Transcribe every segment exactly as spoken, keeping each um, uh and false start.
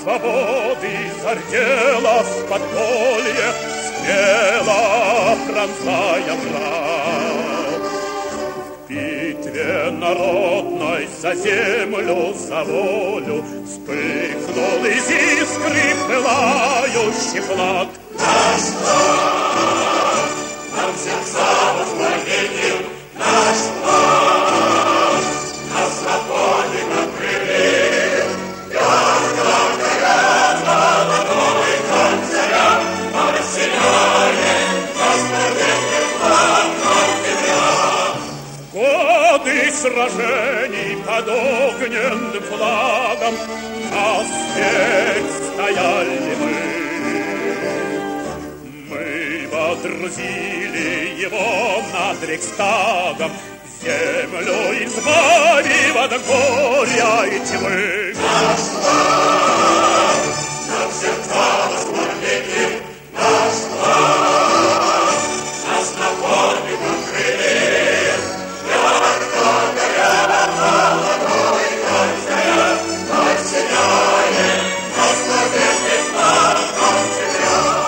свободы зардело в подполье, смело пронзая мрак. В битве народной за землю, за волю вспыхнул из искры пылающий флаг. Наш флаг нам сердца воспламенил, наш флаг нас на подвиг окрылил. Ярко горят молодой конь царя, но расселяем восстановленный флаг октября. Годы сражений под огненным флагом нас здесь стояли мы. Водрузили его над Рейхстагом, землю избавив от горя и тьмы. Наш флаг нам сердца воспламенил, наш флаг нас на подвиг окрылил. Ярко горят молодой конь царя, вновь сияет восстановленный флаг октября.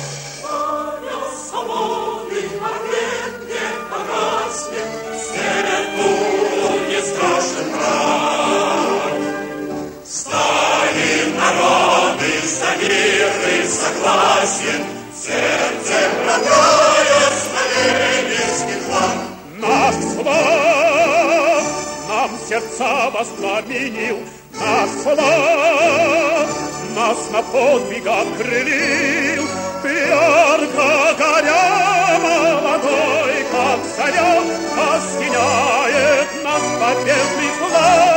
Согласен, сердце родное славянский флаг. Наш флаг нам сердца воспламенил, наш флаг нас на подвиг окрылил. Ярко горя молодой, как заря, осеняет нас победный флаг.